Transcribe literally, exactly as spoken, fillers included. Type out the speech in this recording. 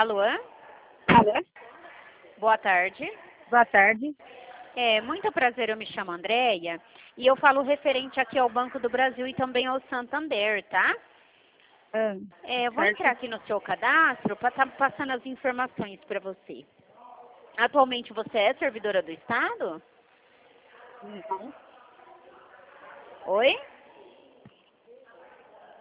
Alô? Alô? Boa tarde. Boa tarde. É, muito prazer, eu me chamo Andréia e eu falo referente aqui ao Banco do Brasil e também ao Santander, tá? Ah, É, eu vou certo. entrar aqui no seu cadastro para estar passando as informações para você. Atualmente você é servidora do Estado? Não. Oi?